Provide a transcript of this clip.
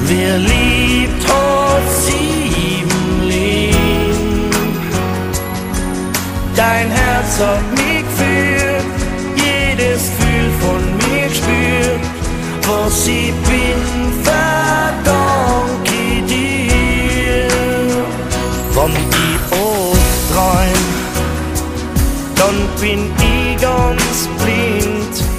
Wer liebt, hat sieben Leben. Dein Herz hat mich geführt, jedes Gefühl von mir gespürt. Was ich bin, verdanke ich dir. Wenn ich oft träum, dann bin ich ganz blind.